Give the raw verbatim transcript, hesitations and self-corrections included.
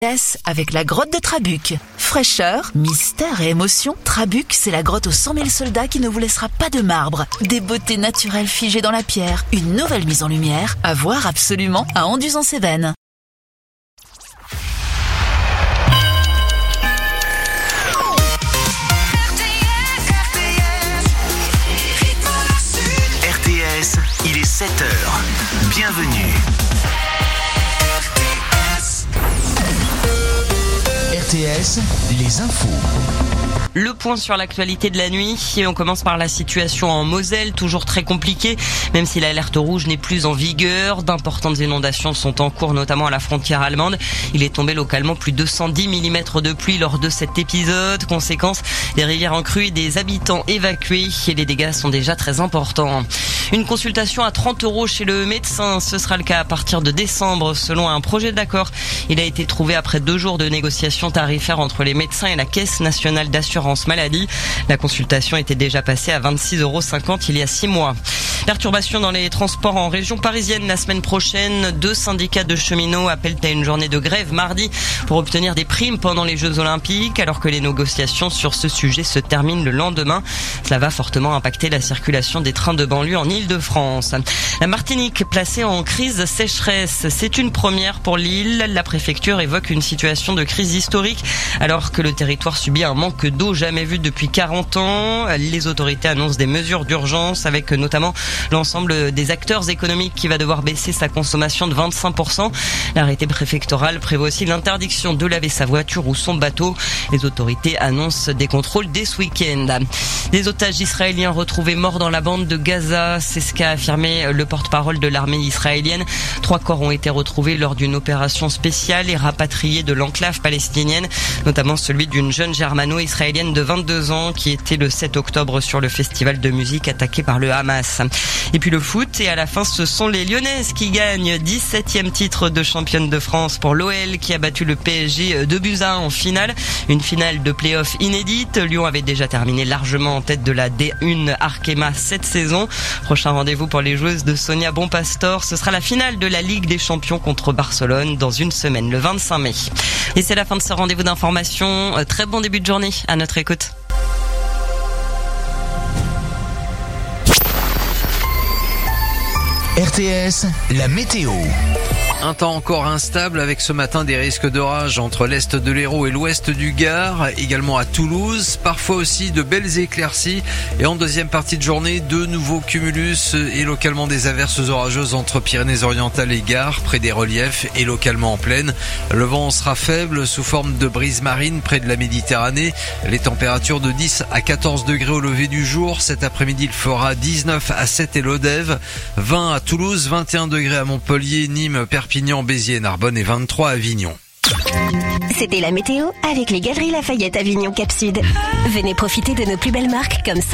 Yes, avec la grotte de Trabuc. Fraîcheur, mystère et émotion, Trabuc, c'est la grotte aux cent mille soldats qui ne vous laissera pas de marbre. Des beautés naturelles figées dans la pierre, une nouvelle mise en lumière, à voir absolument à Anduze-en-Cévennes. R T S, il est sept heures. Bienvenue. R T S, les infos. Le point sur l'actualité de la nuit, et on commence par la situation en Moselle, toujours très compliquée, même si l'alerte rouge n'est plus en vigueur. D'importantes inondations sont en cours, notamment à la frontière allemande. Il est tombé localement plus de deux cent dix millimètres de pluie lors de cet épisode. Conséquence, des rivières en crue et des habitants évacués, et les dégâts sont déjà très importants. Une consultation à trente euros chez le médecin, ce sera le cas à partir de décembre, selon un projet d'accord. Il a été trouvé après deux jours de négociations tarifaires entre les médecins et la Caisse nationale d'assurance maladie. La consultation était déjà passée à vingt-six euros cinquante il y a six mois. Perturbations dans les transports en région parisienne la semaine prochaine. Deux syndicats de cheminots appellent à une journée de grève mardi pour obtenir des primes pendant les Jeux Olympiques, alors que les négociations sur ce sujet se terminent le lendemain. Cela va fortement impacter la circulation des trains de banlieue en Île-de-France. La Martinique placée en crise sécheresse, c'est une première pour l'île. La préfecture évoque une situation de crise historique alors que le territoire subit un manque d'eau jamais vu depuis quarante ans. Les autorités annoncent des mesures d'urgence avec notamment l'ensemble des acteurs économiques qui va devoir baisser sa consommation de vingt-cinq pour cent. L'arrêté préfectoral prévoit aussi l'interdiction de laver sa voiture ou son bateau. Les autorités annoncent des contrôles dès ce week-end. Des otages israéliens retrouvés morts dans la bande de Gaza, c'est ce qu'a affirmé le porte-parole de l'armée israélienne. Trois corps ont été retrouvés lors d'une opération spéciale et rapatriés de l'enclave palestinienne, notamment celui d'une jeune germano-israélienne de vingt-deux ans qui était le sept octobre sur le festival de musique attaqué par le Hamas. Et puis le foot, et à la fin ce sont les Lyonnaises qui gagnent. dix-septième titre de championne de France pour l'O L qui a battu le P S G deux buts à un en finale. Une finale de play-off inédite. Lyon avait déjà terminé largement en tête de la D un Arkema cette saison. Prochain rendez-vous pour les joueuses de Sonia Bonpastor, ce sera la finale de la Ligue des Champions contre Barcelone dans une semaine, le vingt-cinq mai. Et c'est la fin de ce rendez-vous d'information. Très bon début de journée à notre écoute. R T S, la météo. Un temps encore instable avec ce matin des risques d'orage entre l'est de l'Hérault et l'ouest du Gard, également à Toulouse, parfois aussi de belles éclaircies et en deuxième partie de journée, de nouveaux cumulus et localement des averses orageuses entre Pyrénées-Orientales et Gard, près des reliefs et localement en plaine. Le vent sera faible sous forme de brise marine près de la Méditerranée. Les températures de dix à quatorze degrés au lever du jour. Cet après-midi, il fera dix-neuf à Sète et Lodève, vingt à Toulouse, vingt et un degrés à Montpellier, Nîmes, Perpignan, Béziers, Narbonne et vingt-trois à Avignon. C'était la météo avec les Galeries Lafayette Avignon Cap Sud. Venez profiter de nos plus belles marques comme